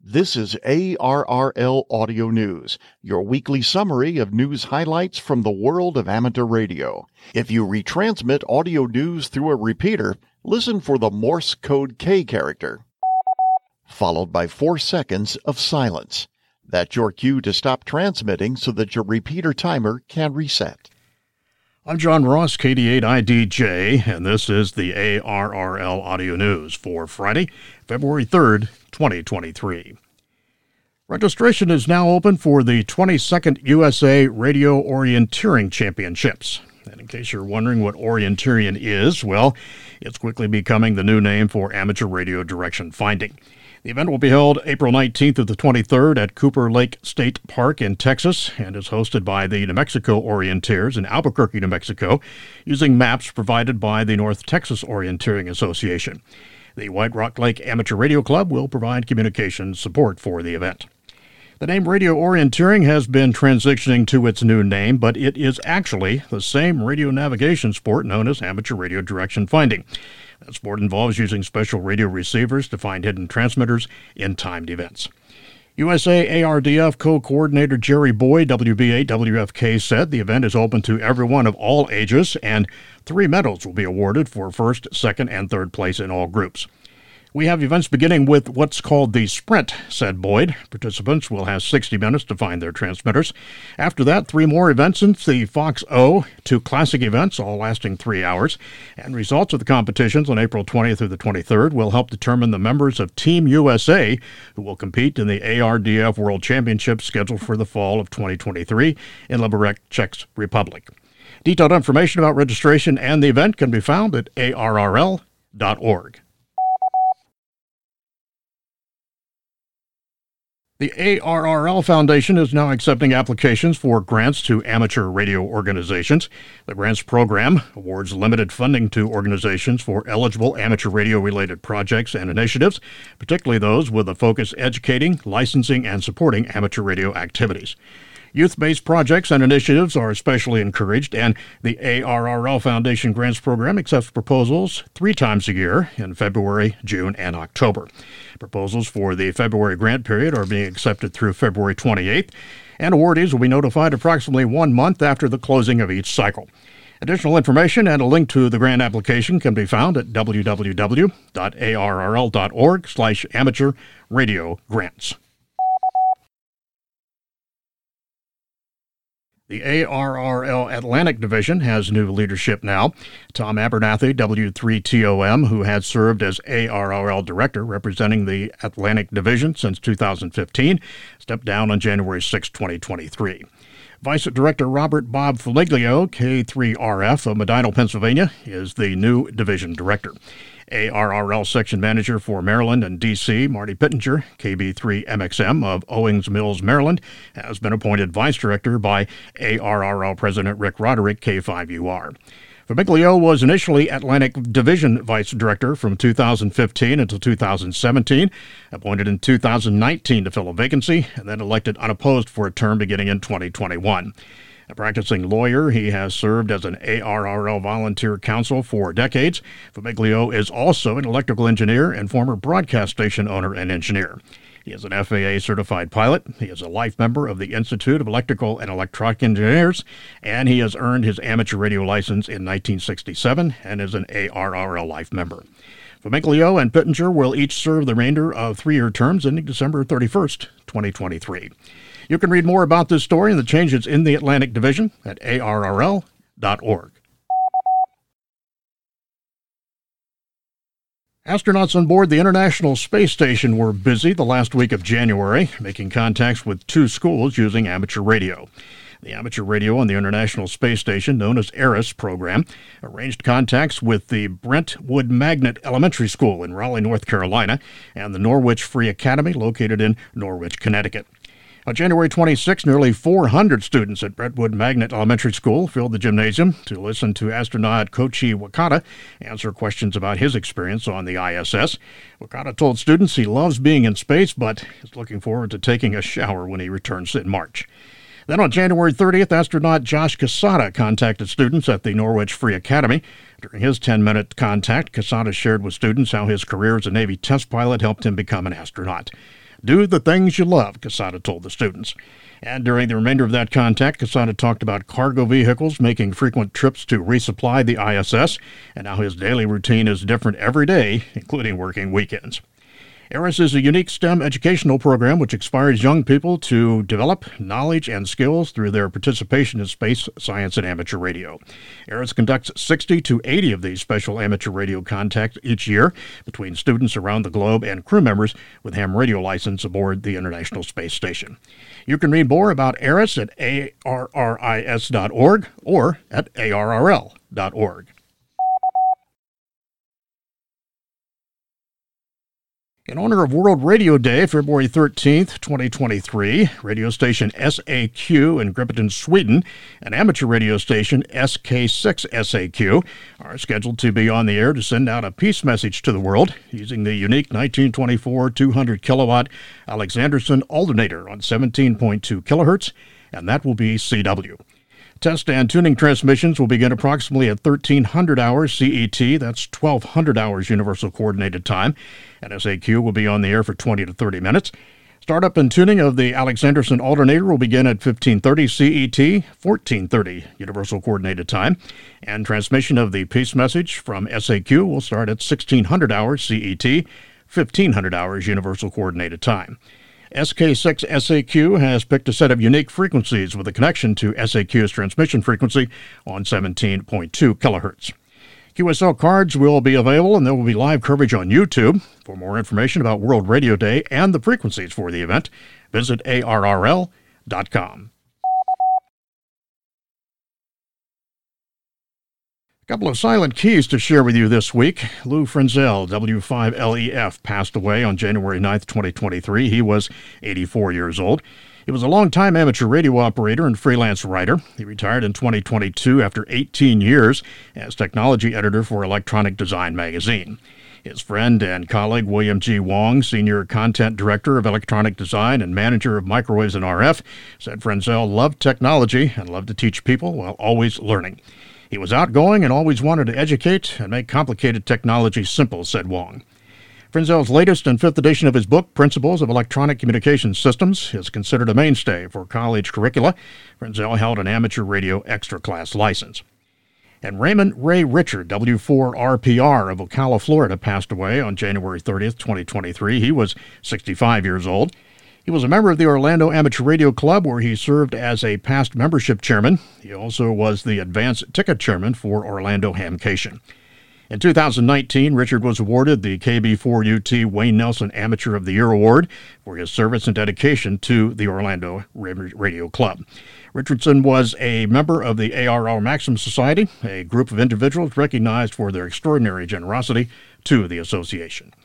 This is ARRL Audio News, your weekly summary of news highlights from the world of amateur radio. If you retransmit audio news through a repeater, listen for the Morse code K character, followed by 4 seconds of silence. That's your cue to stop transmitting so that your repeater timer can reset. I'm John Ross, KD8IDJ, and this is the ARRL Audio News for Friday, February 3rd, 2023. Registration is now open for the 22nd USA Radio Orienteering Championships. And in case you're wondering what orienteering is, well, it's quickly becoming the new name for amateur radio direction finding. The event will be held April 19th to the 23rd at Cooper Lake State Park in Texas and is hosted by the New Mexico Orienteers in Albuquerque, New Mexico, using maps provided by the North Texas Orienteering Association. The White Rock Lake Amateur Radio Club will provide communications support for the event. The name Radio Orienteering has been transitioning to its new name, but it is actually the same radio navigation sport known as amateur radio direction finding. That sport involves using special radio receivers to find hidden transmitters in timed events. USA ARDF co-coordinator Jerry Boyd, WBA WFK, said the event is open to everyone of all ages, and 3 medals will be awarded for first, second, and third place in all groups. We have events beginning with what's called the Sprint, said Boyd. Participants will have 60 minutes to find their transmitters. After that, 3 more events in the Fox O, 2 classic events, all lasting 3 hours. And results of the competitions on April 20th through the 23rd will help determine the members of Team USA who will compete in the ARDF World Championship scheduled for the fall of 2023 in Liberec, Czech Republic. Detailed information about registration and the event can be found at arrl.org. The ARRL Foundation is now accepting applications for grants to amateur radio organizations. The grants program awards limited funding to organizations for eligible amateur radio-related projects and initiatives, particularly those with a focus educating, licensing, and supporting amateur radio activities. Youth-based projects and initiatives are especially encouraged, and the ARRL Foundation Grants Program accepts proposals 3 times a year in February, June, and October. Proposals for the February grant period are being accepted through February 28th, and awardees will be notified approximately 1 month after the closing of each cycle. Additional information and a link to the grant application can be found at www.arrl.org/amateur-radio-grants. The ARRL Atlantic Division has new leadership now. Tom Abernathy, W3TOM, who had served as ARRL Director representing the Atlantic Division since 2015, stepped down on January 6, 2023. Vice Director Robert Bob Faliglio, K3RF of Medina, Pennsylvania, is the new division director. ARRL Section Manager for Maryland and D.C., Marty Pittenger, KB3MXM of Owings Mills, Maryland, has been appointed Vice Director by ARRL President Rick Roderick, K5UR. Famiglio was initially Atlantic Division Vice Director from 2015 until 2017, appointed in 2019 to fill a vacancy, and then elected unopposed for a term beginning in 2021. A practicing lawyer, he has served as an ARRL volunteer counsel for decades. Famiglio is also an electrical engineer and former broadcast station owner and engineer. He is an FAA-certified pilot. He is a life member of the Institute of Electrical and Electronic Engineers, and he has earned his amateur radio license in 1967 and is an ARRL life member. Famiglio and Pittenger will each serve the remainder of 3-year terms ending December 31st, 2023. You can read more about this story and the changes in the Atlantic Division at arrl.org. Astronauts on board the International Space Station were busy the last week of January, making contacts with 2 schools using amateur radio. The amateur radio on the International Space Station, known as ARISS program, arranged contacts with the Brentwood Magnet Elementary School in Raleigh, North Carolina, and the Norwich Free Academy located in Norwich, Connecticut. On January 26, nearly 400 students at Brentwood Magnet Elementary School filled the gymnasium to listen to astronaut Koichi Wakata answer questions about his experience on the ISS. Wakata told students he loves being in space, but is looking forward to taking a shower when he returns in March. Then on January 30th, astronaut Josh Casada contacted students at the Norwich Free Academy. During his 10-minute contact, Casada shared with students how his career as a Navy test pilot helped him become an astronaut. Do the things you love, Quesada told the students. And during the remainder of that contact, Quesada talked about cargo vehicles making frequent trips to resupply the ISS, and how his daily routine is different every day, including working weekends. ARIS is a unique STEM educational program which inspires young people to develop knowledge and skills through their participation in space, science, and amateur radio. ARIS conducts 60 to 80 of these special amateur radio contacts each year between students around the globe and crew members with ham radio license aboard the International Space Station. You can read more about ARIS at arris.org or at arrl.org. In honor of World Radio Day, February 13th, 2023, radio station SAQ in Gripeton, Sweden, and amateur radio station SK6SAQ are scheduled to be on the air to send out a peace message to the world using the unique 1924 200-kilowatt Alexanderson alternator on 17.2 kilohertz, and that will be CW. Test and tuning transmissions will begin approximately at 1300 hours CET, that's 1200 hours Universal Coordinated Time, and SAQ will be on the air for 20 to 30 minutes. Startup and tuning of the Alexanderson alternator will begin at 1530 CET, 1430 Universal Coordinated Time, and transmission of the peace message from SAQ will start at 1600 hours CET, 1500 hours Universal Coordinated Time. SK6SAQ has picked a set of unique frequencies with a connection to SAQ's transmission frequency on 17.2 kilohertz. QSL cards will be available, and there will be live coverage on YouTube. For more information about World Radio Day and the frequencies for the event, visit arrl.com. A couple of silent keys to share with you this week. Lou Frenzel, W5LEF, passed away on January 9th, 2023. He was 84 years old. He was a longtime amateur radio operator and freelance writer. He retired in 2022 after 18 years as technology editor for Electronic Design magazine. His friend and colleague William G. Wong, Senior Content Director of Electronic Design and Manager of Microwaves and RF, said Frenzel loved technology and loved to teach people while always learning. He was outgoing and always wanted to educate and make complicated technology simple, said Wong. Frenzel's latest and fifth edition of his book, Principles of Electronic Communication Systems, is considered a mainstay for college curricula. Frenzel held an amateur radio extra class license. And Raymond Ray Richard, W4RPR of Ocala, Florida, passed away on January 30th, 2023. He was 65 years old. He was a member of the Orlando Amateur Radio Club, where he served as a past membership chairman. He also was the advance ticket chairman for Orlando Hamcation. In 2019, Richard was awarded the KB4UT Wayne Nelson Amateur of the Year Award for his service and dedication to the Orlando Radio Club. Richardson was a member of the ARR Maxim Society, a group of individuals recognized for their extraordinary generosity to the association.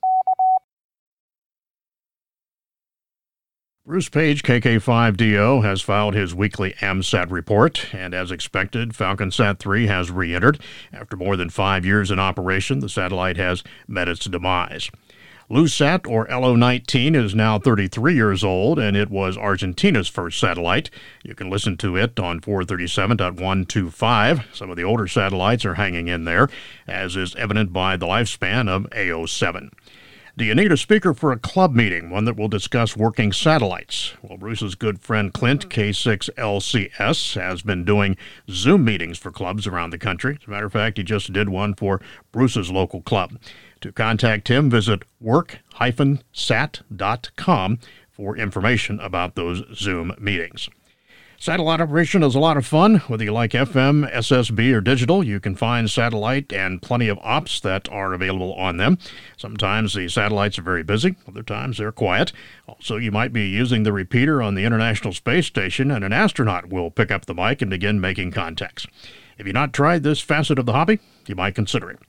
Bruce Page, KK5DO, has filed his weekly AMSAT report, and as expected, FalconSat 3 has re-entered. After more than 5 years in operation, the satellite has met its demise. LuSat, or LO-19, is now 33 years old, and it was Argentina's first satellite. You can listen to it on 437.125. Some of the older satellites are hanging in there, as is evident by the lifespan of AO7. Do you need a speaker for a club meeting, one that will discuss working satellites? Well, Bruce's good friend Clint, K6LCS, has been doing Zoom meetings for clubs around the country. As a matter of fact, he just did one for Bruce's local club. To contact him, visit work-sat.com for information about those Zoom meetings. Satellite operation is a lot of fun. Whether you like FM, SSB, or digital, you can find satellite and plenty of ops that are available on them. Sometimes the satellites are very busy. Other times they're quiet. Also, you might be using the repeater on the International Space Station, and an astronaut will pick up the mic and begin making contacts. If you've not tried this facet of the hobby, you might consider it.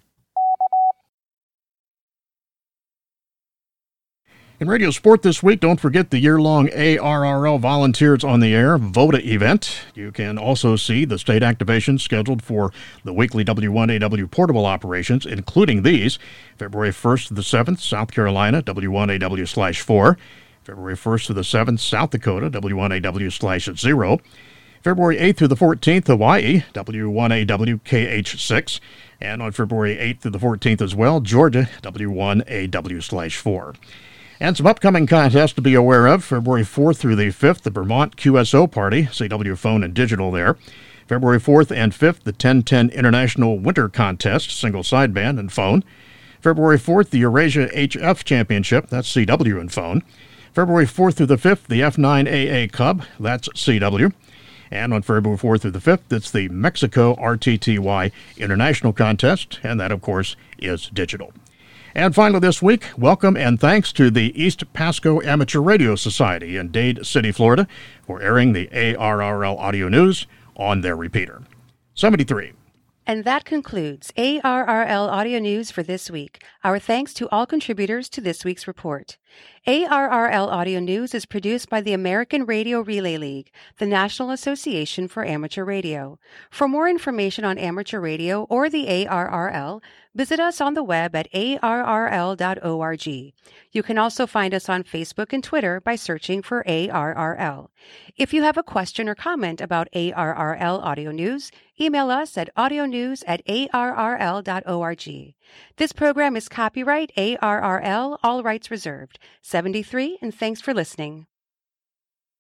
In Radio Sport this week, don't forget the year-long ARRL Volunteers on the Air VOTA event. You can also see the state activations scheduled for the weekly W1AW portable operations, including these: February 1st to the 7th, South Carolina, W1AW/4. February 1st to the 7th, South Dakota, W1AW/0. February 8th through the 14th, Hawaii, W1AW/KH6. And on February 8th through the 14th as well, Georgia, W1AW/4. And some upcoming contests to be aware of. February 4th through the 5th, the Vermont QSO Party, CW Phone and Digital there. February 4th and 5th, the 1010 International Winter Contest, single sideband and phone. February 4th, the Eurasia HF Championship, that's CW and phone. February 4th through the 5th, the F9AA Cub, that's CW. And on February 4th through the 5th, it's the Mexico RTTY International Contest, and that, of course, is digital. And finally this week, welcome and thanks to the East Pasco Amateur Radio Society in Dade City, Florida, for airing the ARRL audio news on their repeater. 73. And that concludes ARRL Audio News for this week. Our thanks to all contributors to this week's report. ARRL Audio News is produced by the American Radio Relay League, the National Association for Amateur Radio. For more information on amateur radio or the ARRL, visit us on the web at arrl.org. You can also find us on Facebook and Twitter by searching for ARRL. If you have a question or comment about ARRL Audio News, email us at audionews@arrl.org. This program is copyright ARRL, all rights reserved. 73, and thanks for listening.